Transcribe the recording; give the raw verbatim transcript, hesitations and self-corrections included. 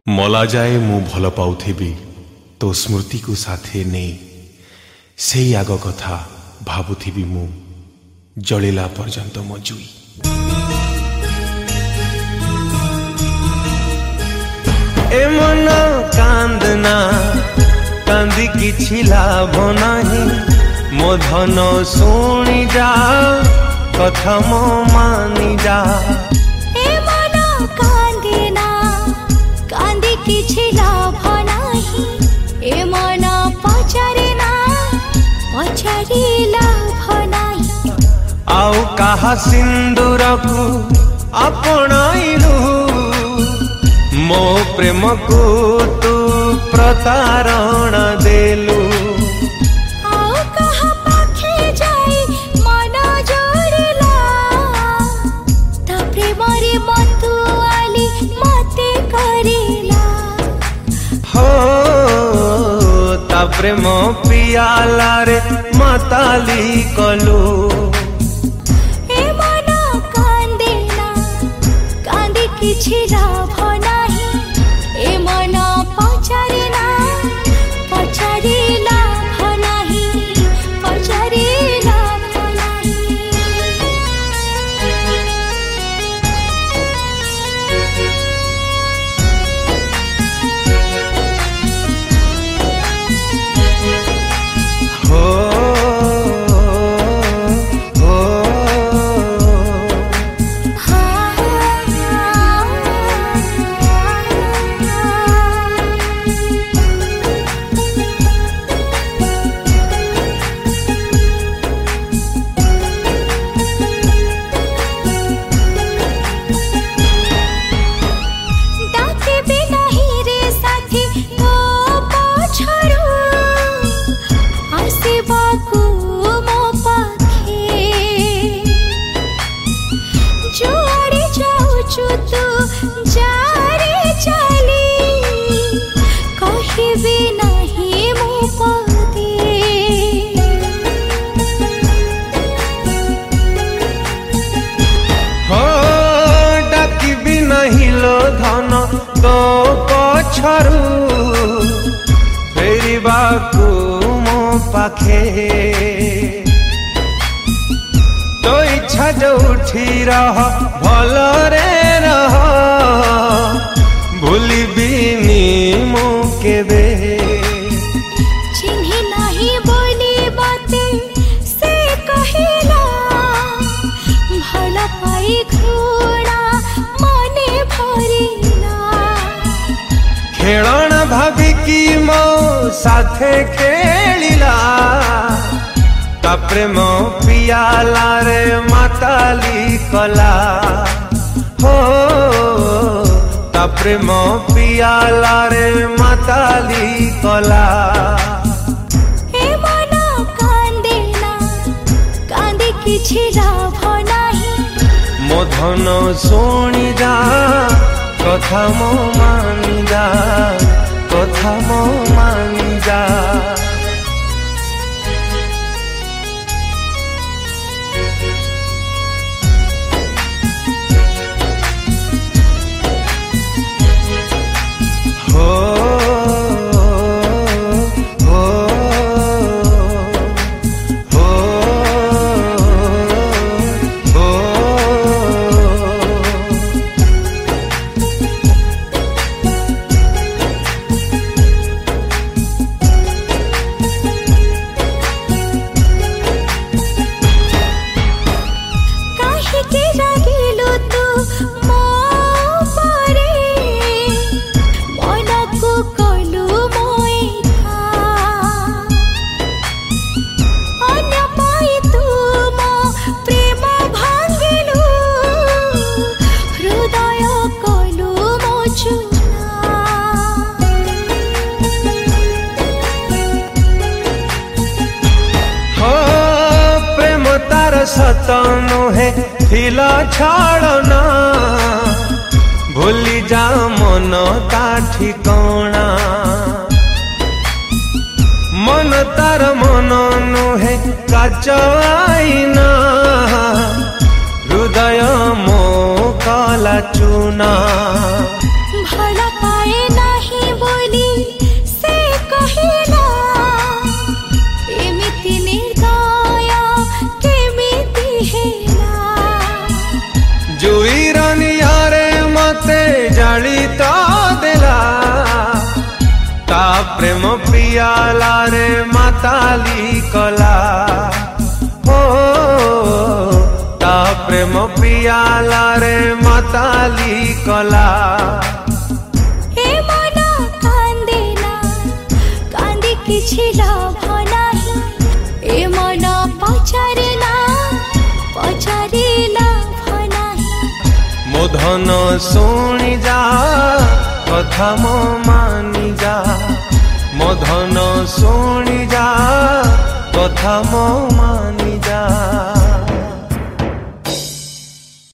मला जाए मु भल पाउथिबी तो स्मृति को साथे नहीं से आग कथा भावुथिबी मु जलिला पर्यंत मो जुई। ए मन कांदना कांदी किछि लाभ नाही मो धन सुनी जा कथा मो मानी जा। ए मन कांदना कांदी किछि लाभ नाही ए मन पचारे ना पचारे लाभ नाही। आउ कहा सिंदूर को अपनाइलु मो प्रेम को तू प्रतारण देलु। आउ कहा पाखे जाई मन जोड़िला ता प्रेम रे मतु आली मते करिला। हो ता प्रेम पियाला रे मताली कलु। ए मन कांदेना कांदी किछि लाभ नाही ए मन पचारे ना पचारे लाभ नाही पचारे लाभ नाही। हो हो तो पछरू फेरिबा को मो पाखे तो इच्छा जो उठी रह भल रे रह भूलिबिनी मो केबे। चिन्हि नहीं बोली बाते से कहिला भल पाई घृणा मने भरिला। खेलन भाभी की मो साथे खेलिला ता प्रेम पियाला रे माताली कला। हो ता प्रेम पियाला रे माताली कला। ए मन कांदेना कांदी किछि लाभ नाही मो धन सुनी जा कथा मो मानी जा कथा मो मानी जा। हो हो हो हो काहे के रागिलो तू मो परे मन को कलु मोए खा अन्य पाई तू मो प्रेम भांगिलु हृदय कलु मो चुना। हो प्रेम तार सत नुहे थिला छाड़ना भूली जा मन ता ठिकाना। मन तार मन नुहे काच आईना हृदय मो काला चूना। भला पाए ना रे माताली कला हो ता प्रेम पियाला रे माताली कला ए मन कांदे ना कांदी किछि लाभ नाही ए मन पचारे ना पचारे लाभ नाही मो धन शुणी जा कथा मो मानी जा मो धन शुणी जा कथा मो मानी जा।